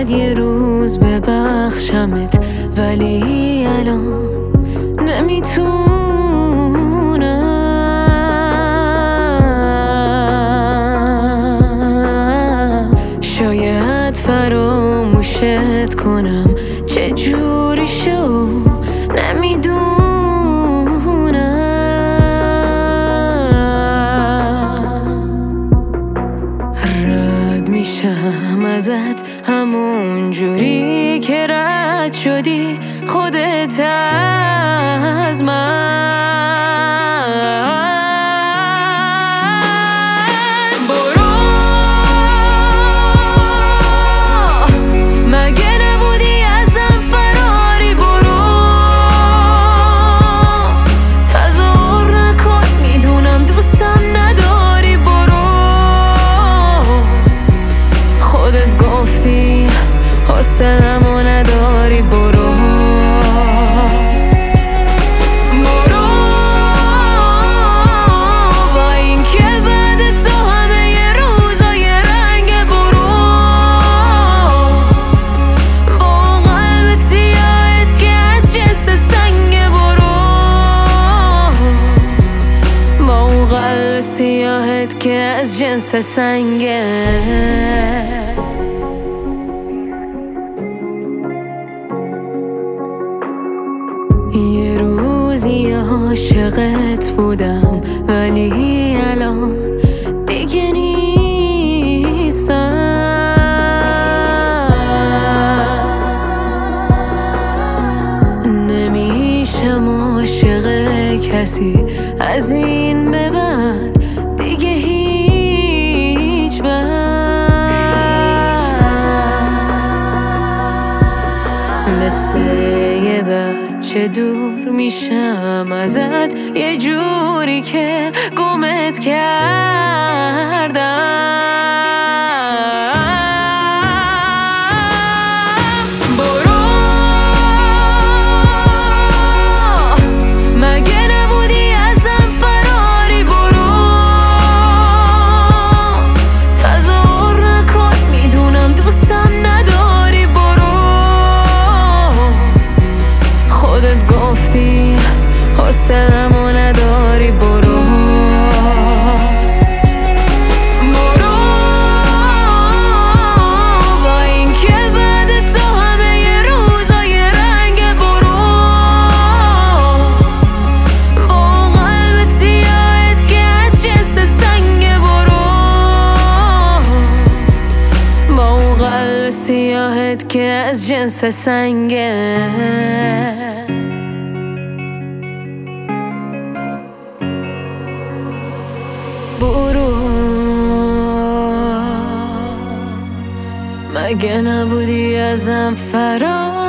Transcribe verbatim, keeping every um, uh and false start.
شاید یه روز ببخشمت، ولی الان نمیتونم. شاید فراموشت کنم، چجوری شو نمیدونم. رد میشم ازت همون جوری که رد شدی خودت از من. برو، مگه نبودی ازم فراری؟ برو، تظاهر نکن، میدونم دوستم نداری. برو، خودت گفتی حوصله‌مو نداری. برو، سیاهت که از جنس سنگه. یه روزی عاشقت بودم، ولی الان دیگه نیستم. نمیشم عاشق کسی از این به بعد دیگه هیچ وقت. مثل یه بچه دور میشم ازت، یه جوری که گمت کردم. حوصله‌مو نداری. برو، برو، با اینکه بعد تو همه ی روزای رنگ. برو، با قلب سیاهت که از جنس سنگ. برو، با قلب سیاهت که از جنس سنگه. برو، مگه نبودی ازم فرار؟